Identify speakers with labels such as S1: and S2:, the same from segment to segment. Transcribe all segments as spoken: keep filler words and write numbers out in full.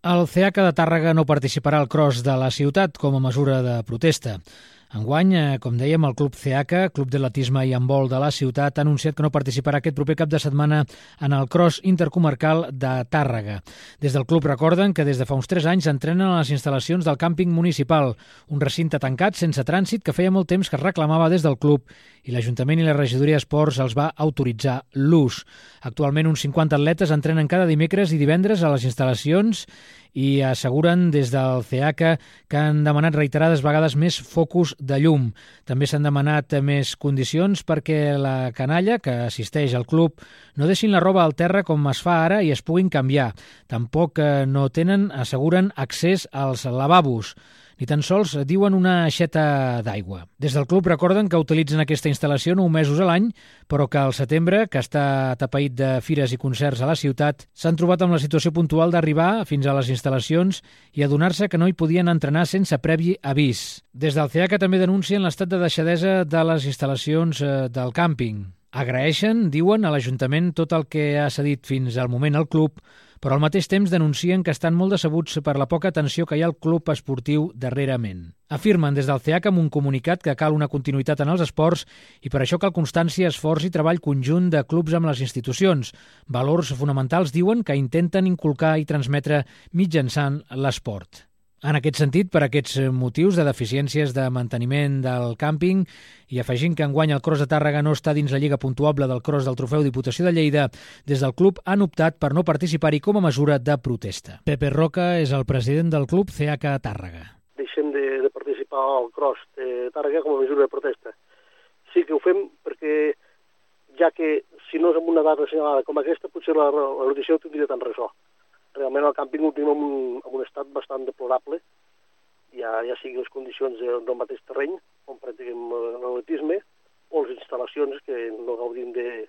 S1: El C H de Tàrrega no participarà al Cross de la ciutat com a mesura de protesta. Enguany, com dèiem, el Club C H, Club d'Atletisme i Handbol de la ciutat, ha anunciat que no participarà aquest proper cap de setmana en el Cross intercomarcal de Tàrrega. Des del club recorden que des de fa uns tres anys entrenen a les instal·lacions del càmping municipal, un recinte tancat sense trànsit que feia molt temps que es reclamava des del club i l'Ajuntament i la regidoria d'Esports els va autoritzar l'ús. Actualment, uns cinquanta atletes entrenen cada dimecres i divendres a les instal·lacions i asseguren des del C H que han demanat reiterades vegades més focus de llum. També s'han demanat més condicions perquè la canalla que assisteix al club no deixin la roba al terra com es fa ara i es puguin canviar. Tampoc no tenen, asseguren, accés als lavabos. Ni tan sols diuen una aixeta d'aigua. Des del club recorden que utilitzen aquesta instal·lació nou mesos a l'any, però que al setembre, que està atapeït de fires i concerts a la ciutat, s'han trobat amb la situació puntual d'arribar fins a les instal·lacions i adonar-se que no hi podien entrenar sense previ avís. Des del C H també denuncien l'estat de deixadesa de les instal·lacions del càmping. Agraeixen, diuen, a l'Ajuntament tot el que ha cedit fins al moment al club, però al mateix temps denuncien que estan molt decebuts per la poca atenció que hi ha al club esportiu darrerament. Afirmen des del C H amb un comunicat que cal una continuïtat en els esports i per això cal constància, esforç i treball conjunt de clubs amb les institucions. Valors fonamentals, diuen, que intenten inculcar i transmetre mitjançant l'esport. En aquest sentit, per aquests motius de deficiències de manteniment del càmping i afegint que enguany el Cross de Tàrrega no està dins la lliga puntuable del Cross del Trofeu Diputació de Lleida, des del club han optat per no participar-hi com a mesura de protesta. Pepe Roca és el president del club C H Tàrrega.
S2: Deixem de, de participar al Cross de Tàrrega com a mesura de protesta. Sí que ho fem perquè, ja que si no és en una data assenyalada com aquesta, potser la, la notícia no tindria tant ressò. Realment el càmping ho tenim en un, en un estat bastant deplorable, ja, ja sigui les condicions de, del mateix terreny, on practiquem l'atletisme, o les instal·lacions que no gaudim de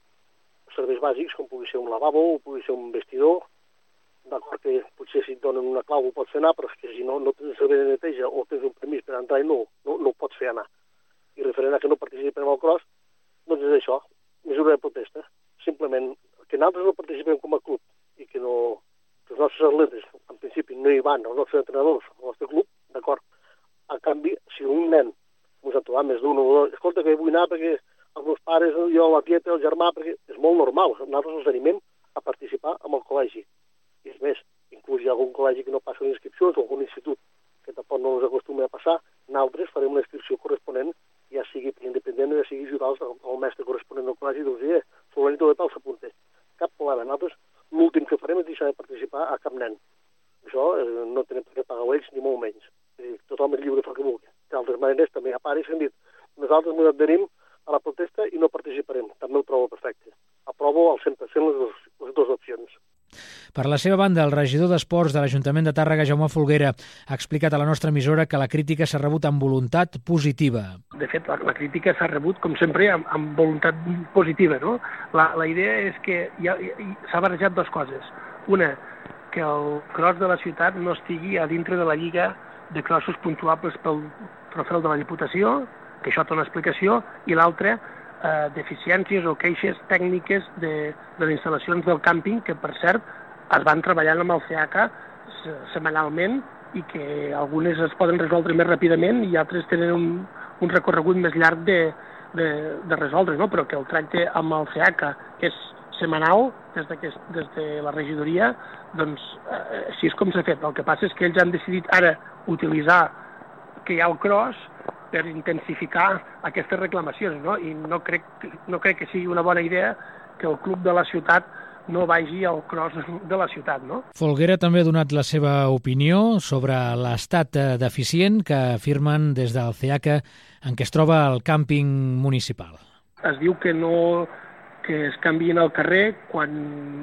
S2: serveis bàsics, com pugui ser un lavabo o pugui ser un vestidor. D'acord que potser si et donen una clau ho pots fer anar, però és que si no, no tens servei de neteja o tens un permís per entrar i no, no, no ho pots fer anar. I referent a que no participem al Cross, doncs és això, mesura de protesta. Simplement que nosaltres no participem com a club i que no... els nostres atletes, en principi, no hi van, els nostres entrenadors, el nostre club, d'acord. A canvi, si un nen ens ha trobat més d'un o dos, escolta, que vull anar perquè els meus pares, jo, la tieta, el germà, perquè és molt normal, nosaltres els animem a participar amb el col·legi. I és més, inclús hi ha algun col·legi que no passa les inscripcions o algun institut que tampoc no ens acostuma a passar, nosaltres farem una inscripció corresponent, ja sigui independent o ja sigui ajudar al mestre corresponent del col·legi, doncs, eh, fulanito de tal s'apunta. Cap problema, nosaltres l'últim que farem és deixar de participar a cap nen. Això eh, no tenen per què pagar ells, ni molt menys. Eh, tothom és lliure de fer el que vulgui. D'altres maneres, també hi ha pares que han dit nosaltres ens adherim a la protesta i no participarem. També ho trobo perfecte. Aprovo al cent per cent les, dos, les dues opcions.
S1: Per la seva banda, el regidor d'Esports de l'Ajuntament de Tàrrega, Jaume Folguera, ha explicat a la nostra emissora que la crítica s'ha rebut amb voluntat positiva.
S3: De fet, la, la crítica s'ha rebut, com sempre, amb, amb voluntat positiva, no? La, la idea és que s'ha barrejat dues coses. Una, que el cross de la ciutat no estigui a dintre de la lliga de crossos puntuables pel trofeu de la Diputació, que això té una explicació, i l'altra, eh, deficiències o queixes tècniques de, de les instal·lacions del càmping, que, per cert, es van treballant amb el C H setmanalment i que algunes es poden resoldre més ràpidament i altres tenen un, un recorregut més llarg de, de, de resoldre, no? Però que el tracte amb el C H, que és setmanal, des de, des de la regidoria, doncs eh, així és com s'ha fet. El que passa és que ells han decidit ara utilitzar que hi ha el cross per intensificar aquestes reclamacions, no? I no crec, no crec que sigui una bona idea que el club de la ciutat no vagi al cross de la ciutat, no?
S1: Folguera també ha donat la seva opinió sobre l'estat deficient que afirmen des del C H en què es troba el càmping municipal.
S3: Es diu que no que es canvien al carrer quan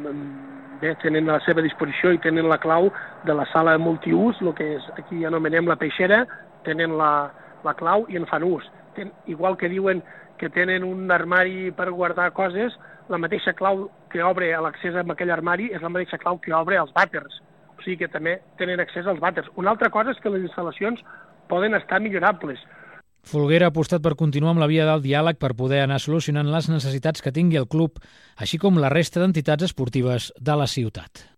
S3: bé, tenen a la seva disposició i tenen la clau de la sala multiús, el que és, aquí anomenem la peixera, tenen la, la clau i en fan ús. Ten, igual que diuen que tenen un armari per guardar coses, la mateixa clau que obre l'accés a aquell armari és la mateixa clau que obre els vàters. O sigui que també tenen accés als vàters. Una altra cosa és que les instal·lacions poden estar millorables.
S1: Folguera ha apostat per continuar amb la via del diàleg per poder anar solucionant les necessitats que tingui el club, així com la resta d'entitats esportives de la ciutat.